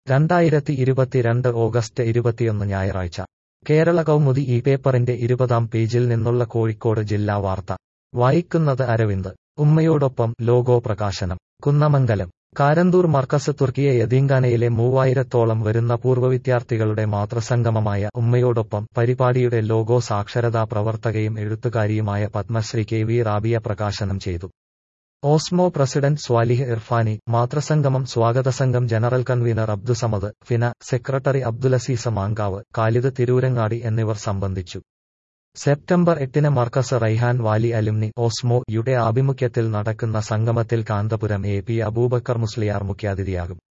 2022 August 21 ഞായറാഴ്ച കേരള കൗമുദി ഈ പേപ്പറിന്റെ 20-ാം പേജിൽ നിന്നുള്ള കോഴിക്കോട് ജില്ലാ വാർത്ത വായിക്കുന്നത് അരവിന്ദ്. ഉമ്മയോടൊപ്പം ലോഗോ പ്രകാശനം. കുന്നമംഗലം കാരന്തൂർ മർക്കസ് തുർക്കിയ യതീംഖാനയിലെ 3000-ത്തോളം വരുന്ന പൂർവ്വ വിദ്യാർത്ഥികളുടെ മാതൃസംഗമമായ ഉമ്മയോടൊപ്പം പരിപാടിയുടെ ലോഗോ സാക്ഷരതാ പ്രവർത്തകയും എഴുത്തുകാരിയുമായ പത്മശ്രീ KV റാബിയ പ്രകാശനം ചെയ്തു. ഓസ്മോ പ്രസിഡന്റ് സ്വാലിഹ് ഇർഫാനി, മാതൃസംഗമം സ്വാഗതസംഘം ജനറൽ കൺവീനർ അബ്ദുസമദ്, ഫിന സെക്രട്ടറി അബ്ദുലസീസ് മാങ്കാവ്, ഖാലിദ് തിരൂരങ്ങാടി എന്നിവർ സംബന്ധിച്ചു. സെപ്റ്റംബർ 8-ന് മർക്കസ് റൈഹാൻ വാലി അലുമ്നി ഓസ്മോ യുടെ ആഭിമുഖ്യത്തിൽ നടക്കുന്ന സംഗമത്തിൽ കാന്തപുരം AP അബൂബക്കർ മുസ്ലിയാർ മുഖ്യാതിഥിയാകും.